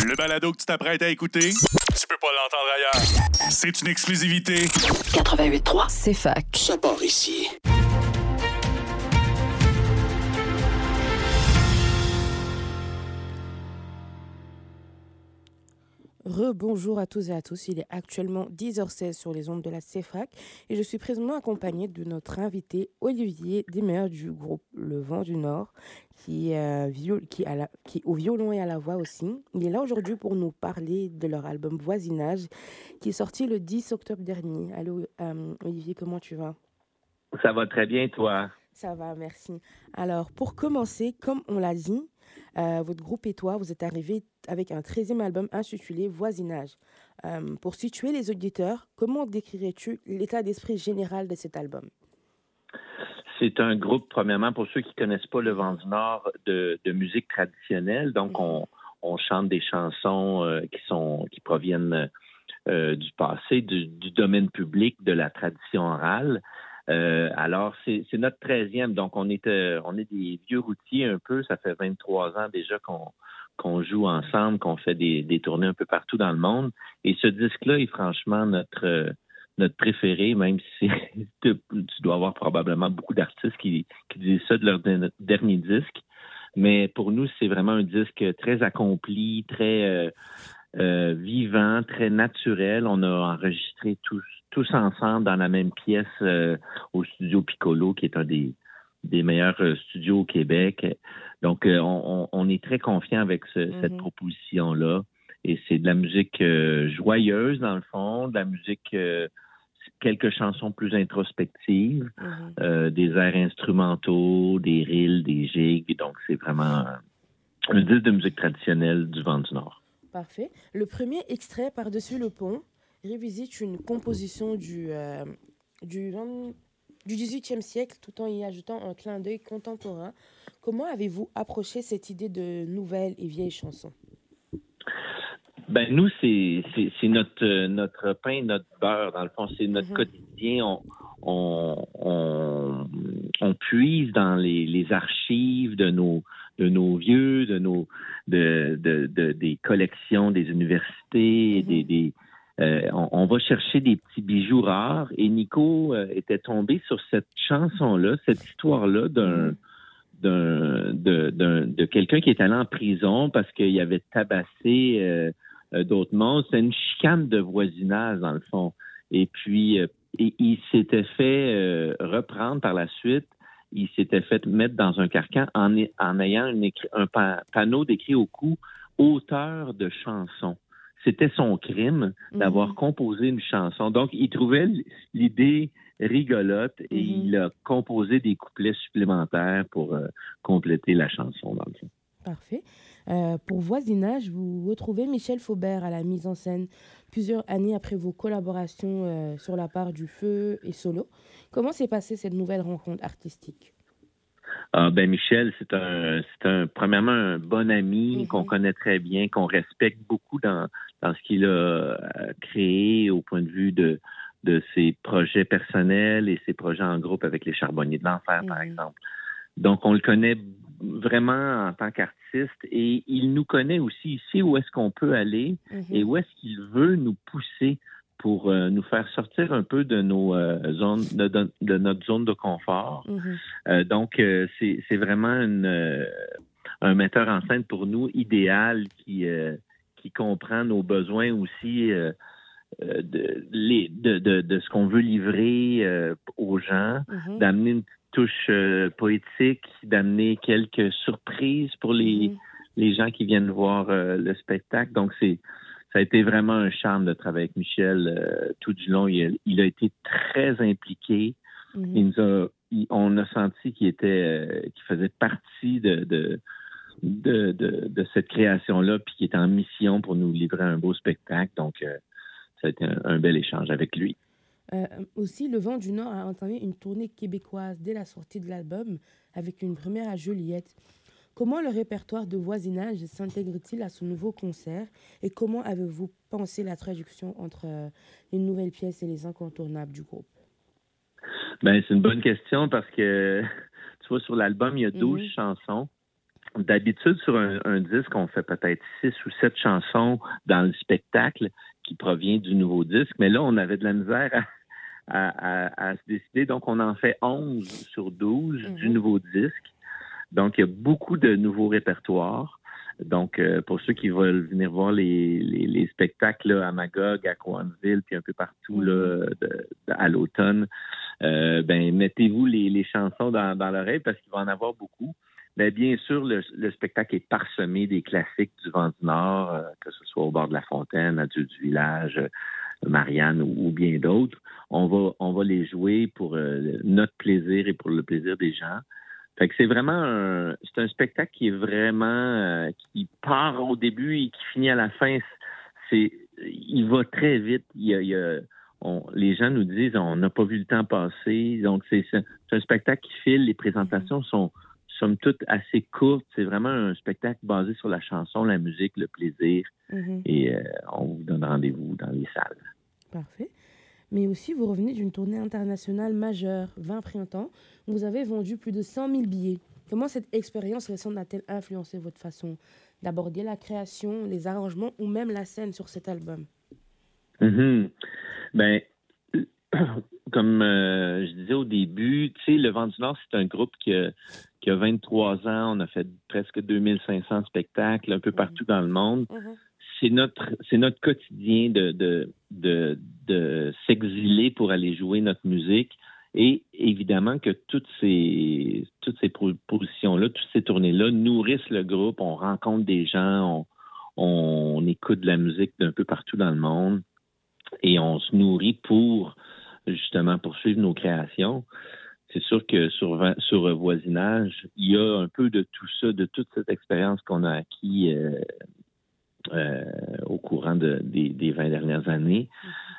Le balado que tu t'apprêtes à écouter, tu peux pas l'entendre ailleurs. C'est une exclusivité. 88.3, c'est fac. Ça part ici. Rebonjour à tous et à tous, il est actuellement 10h16 sur les ondes de la CFAC et je suis présentement accompagnée de notre invité Olivier Demer du groupe Le Vent du Nord qui au violon et à la voix aussi. Il est là aujourd'hui pour nous parler de leur album Voisinage qui est sorti le 10 octobre dernier. Allô Olivier, comment tu vas? Ça va très bien, toi? Ça va, merci. Alors, pour commencer, comme on l'a dit, votre groupe et toi, vous êtes arrivés avec un 13e album intitulé Voisinage. Pour situer les auditeurs, comment décrirais-tu l'état d'esprit général de cet album? C'est un groupe, premièrement, pour ceux qui ne connaissent pas le Vent du Nord, de musique traditionnelle. Donc, on chante des chansons qui proviennent du passé, du domaine public, de la tradition orale. Alors, c'est notre 13e. Donc, on est des vieux routiers un peu. Ça fait 23 ans déjà qu'on joue ensemble, qu'on fait des tournées un peu partout dans le monde. Et ce disque-là est franchement notre préféré, même si tu dois avoir probablement beaucoup d'artistes qui disent ça de leur dernier disque. Mais pour nous, c'est vraiment un disque très accompli, très vivant, très naturel. On a enregistré tous ensemble dans la même pièce au studio Piccolo, qui est un des meilleurs studios au Québec. Donc, on est très confiant avec cette proposition-là. Et c'est de la musique joyeuse, dans le fond, de la musique, quelques chansons plus introspectives, des airs instrumentaux, des rilles, des gigs. Donc, c'est vraiment un disque de musique traditionnelle du Vent du Nord. Parfait. Le premier extrait, Par-dessus le pont, revisite une composition du 18e siècle tout en y ajoutant un clin d'œil contemporain. Comment avez-vous approché cette idée de nouvelles et vieilles chansons? Ben nous, c'est notre pain, notre beurre, dans le fond, c'est notre quotidien. On puise dans les archives de nos vieux, des collections des universités, on va chercher des petits bijoux rares. Et Nico était tombé sur cette chanson-là, cette histoire-là de quelqu'un qui est allé en prison parce qu'il avait tabassé d'autres monstres. C'est une chicane de voisinage, dans le fond. Et puis, il s'était fait reprendre par la suite. Il s'était fait mettre dans un carcan en ayant un panneau décrit au cou « auteur de chansons ». C'était son crime d'avoir composé une chanson. Donc, il trouvait l'idée rigolote et il a composé des couplets supplémentaires pour compléter la chanson, dans le fond. Parfait. Pour Voisinage, vous retrouvez Michel Faubert à la mise en scène plusieurs années après vos collaborations sur la part du Feu et Solo. Comment s'est passée cette nouvelle rencontre artistique? Michel, c'est premièrement un bon ami qu'on connaît très bien, qu'on respecte beaucoup dans ce qu'il a créé au point de vue de ses projets personnels et ses projets en groupe avec les Charbonniers de l'Enfer, par exemple. Donc, on le connaît vraiment en tant qu'artiste et il nous connaît aussi ici où est-ce qu'on peut aller et où est-ce qu'il veut nous pousser pour nous faire sortir un peu de nos zones, de notre zone de confort. Donc, c'est vraiment un metteur en scène pour nous idéal qui comprend nos besoins aussi de ce qu'on veut livrer aux gens, d'amener une touche poétique, d'amener quelques surprises pour les gens qui viennent voir le spectacle. Donc, ça a été vraiment un charme de travailler avec Michel tout du long. Il a été très impliqué. On a senti qu'il faisait partie de cette création-là, puis qu'il était en mission pour nous livrer un beau spectacle. Donc, ça a été un bel échange avec lui. Aussi, Le Vent du Nord a entamé une tournée québécoise dès la sortie de l'album, avec une première à Joliette. Comment le répertoire de Voisinage s'intègre-t-il à ce nouveau concert et comment avez-vous pensé la traduction entre les nouvelles pièces et les incontournables du groupe? C'est une bonne question parce que, tu vois, sur l'album, il y a 12 chansons. D'habitude, sur un disque, on fait peut-être 6 ou 7 chansons dans le spectacle qui provient du nouveau disque, mais là, on avait de la misère à se décider. Donc, on en fait 11 sur 12 du nouveau disque. Donc, il y a beaucoup de nouveaux répertoires. Donc, pour ceux qui veulent venir voir les spectacles là, à Magog, à Cowansville, puis un peu partout là, à l'automne, mettez-vous les chansons dans l'oreille parce qu'il va en avoir beaucoup. Mais bien sûr, le spectacle est parsemé des classiques du Vent du Nord, que ce soit au bord de la fontaine, Adieu du village, Marianne ou bien d'autres. On va les jouer pour notre plaisir et pour le plaisir des gens. Fait que c'est vraiment c'est un spectacle qui est vraiment qui part au début et qui finit à la fin. Il va très vite. Les gens nous disent on n'a pas vu le temps passer. Donc c'est un spectacle qui file. Les présentations sont somme toute assez courtes. C'est vraiment un spectacle basé sur la chanson, la musique, le plaisir. Et on vous donne rendez-vous dans les salles. Parfait. Mais aussi, vous revenez d'une tournée internationale majeure, 20 printemps. Vous avez vendu plus de 100 000 billets. Comment cette expérience récente a-t-elle influencé votre façon d'aborder la création, les arrangements ou même la scène sur cet album? Comme je disais au début, tu sais, Le Vent du Nord, c'est un groupe qui a 23 ans. On a fait presque 2500 spectacles un peu partout dans le monde. C'est notre quotidien de s'exiler pour aller jouer notre musique. Et évidemment que toutes ces positions-là, toutes ces tournées-là nourrissent le groupe. On rencontre des gens, on écoute de la musique d'un peu partout dans le monde et on se nourrit pour justement poursuivre nos créations. C'est sûr que sur Voisinage, il y a un peu de tout ça, de toute cette expérience qu'on a acquis au courant des 20 dernières années.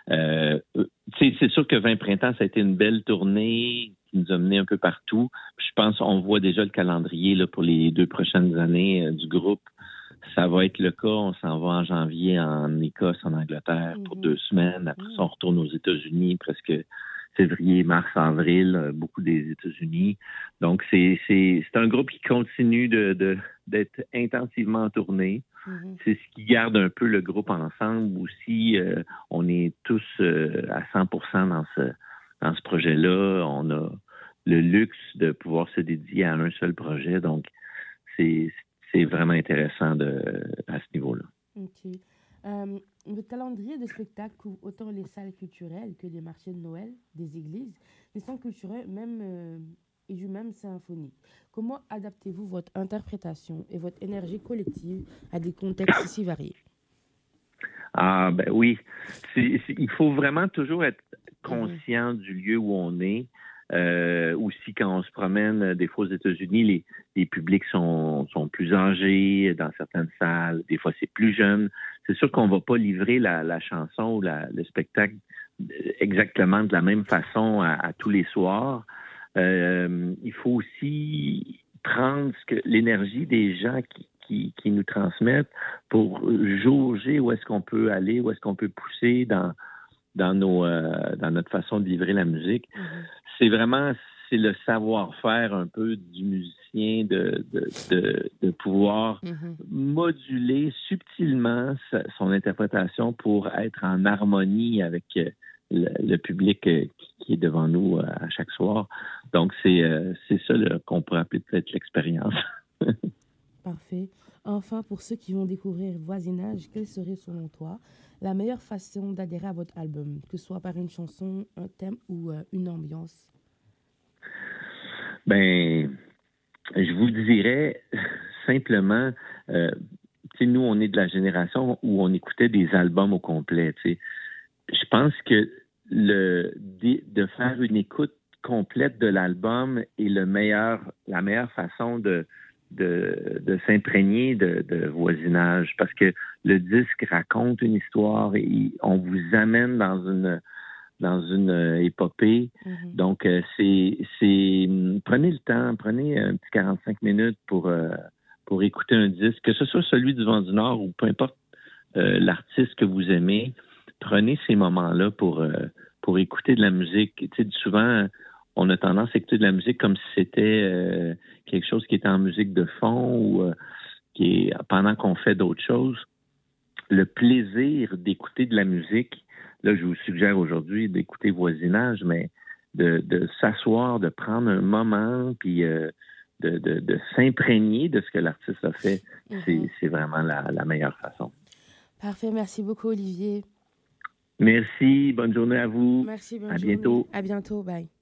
C'est sûr que 20 printemps, ça a été une belle tournée qui nous a menés un peu partout. Je pense qu'on voit déjà le calendrier là, pour les 2 prochaines années du groupe. Ça va être le cas. On s'en va en janvier en Écosse, en Angleterre pour 2 semaines. Après ça, on retourne aux États-Unis presque février, mars, avril, beaucoup des États-Unis. Donc, c'est un groupe qui continue d'être intensivement en tournée. C'est ce qui garde un peu le groupe ensemble aussi. On est tous à 100% dans ce projet-là. On a le luxe de pouvoir se dédier à un seul projet. Donc, c'est vraiment intéressant à ce niveau-là. OK. Votre calendrier de spectacles couvre autant les salles culturelles que les marchés de Noël, des églises, des centres culturels et du même symphonique. Comment adaptez-vous votre interprétation et votre énergie collective à des contextes si variés? Ah, ben oui. Il faut vraiment toujours être conscient du lieu où on est. Aussi, quand on se promène, des fois aux États-Unis, les publics sont plus âgés dans certaines salles. Des fois, c'est plus jeune. C'est sûr qu'on ne va pas livrer la chanson ou le spectacle exactement de la même façon à tous les soirs. Il faut aussi prendre l'énergie des gens qui nous transmettent pour jauger où est-ce qu'on peut aller, où est-ce qu'on peut pousser dans notre façon de livrer la musique. C'est le savoir-faire un peu du musicien de pouvoir moduler subtilement son interprétation pour être en harmonie avec le public qui est devant nous à chaque soir. Donc, c'est ça qu'on pourrait appeler peut-être l'expérience. Parfait. Enfin, pour ceux qui vont découvrir Voisinage, quelle serait, selon toi, la meilleure façon d'adhérer à votre album, que ce soit par une chanson, un thème ou une ambiance? Ben, je vous dirais simplement, nous, on est de la génération où on écoutait des albums au complet. Je pense que de faire une écoute complète de l'album est la meilleure façon de s'imprégner de Voisinage, parce que le disque raconte une histoire et on vous amène dans une épopée. Donc, prenez le temps, prenez un petit 45 minutes pour écouter un disque, que ce soit celui du Vent du Nord ou peu importe l'artiste que vous aimez. Prenez ces moments-là pour écouter de la musique. Souvent, on a tendance à écouter de la musique comme si c'était quelque chose qui était en musique de fond ou qui est pendant qu'on fait d'autres choses. Le plaisir d'écouter de la musique, là, je vous suggère aujourd'hui d'écouter Voisinage, mais de s'asseoir, de prendre un moment, puis de s'imprégner de ce que l'artiste a fait, c'est vraiment la meilleure façon. Parfait, merci beaucoup Olivier. Merci, bonne journée à vous. Merci, bonne journée. À bientôt. À bientôt, bye.